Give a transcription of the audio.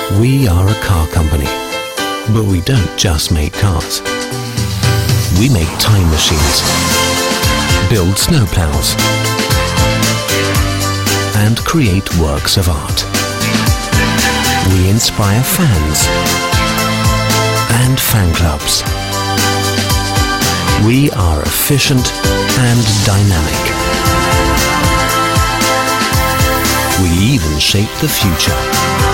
We are a car company, but we don't just make cars. We make time machines, build snowplows, and create works of art. We inspire fans and fan clubs. We are efficient and dynamic. We even shape the future.